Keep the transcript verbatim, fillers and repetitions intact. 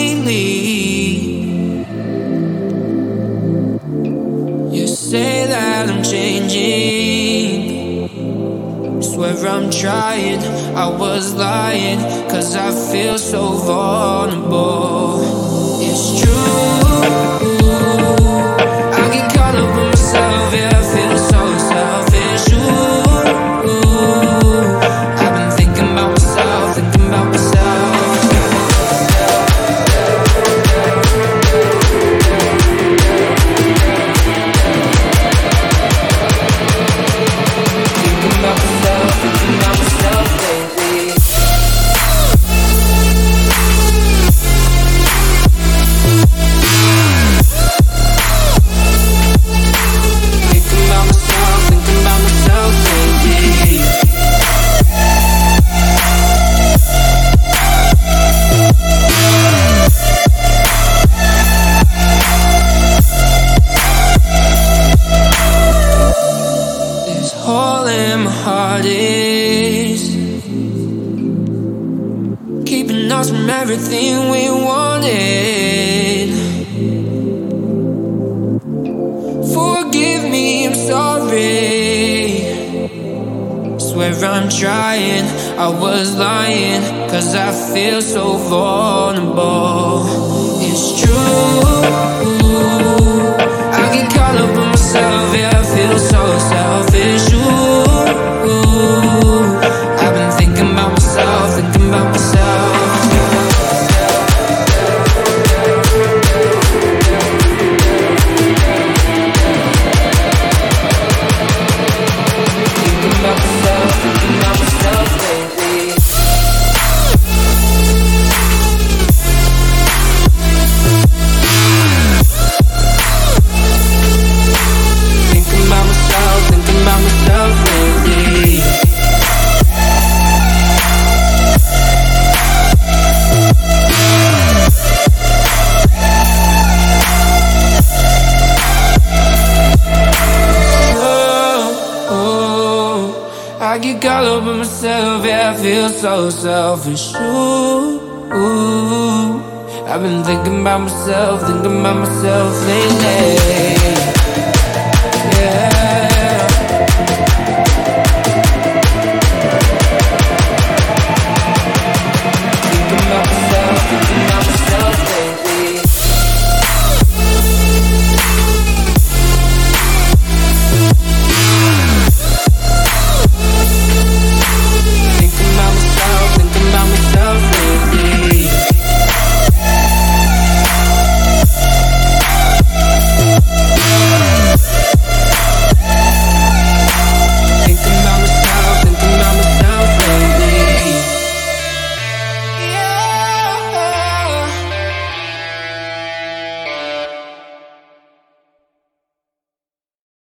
lately. You say that I'm changing, swear I'm trying, I was lying, cause I feel so vulnerable. It's true, I get caught up in myself, yeah, I feel so selfish. Ooh, I've been thinking about myself, thinking about myself. Hole in my heart is keeping us from everything we wanted. Forgive me, I'm sorry. Swear I'm trying, I was lying, cause I feel so vulnerable. It's true, I get caught up in myself, yeah, I feel so selfish. Ooh, I've been thinking about myself, thinking about myself. Thinking about myself, thinking about myself lately. Thinking about myself, thinking about myself lately. I get caught up in myself, yeah, I feel so selfish. Ooh, ooh, I've been thinking about myself, thinking about myself lately.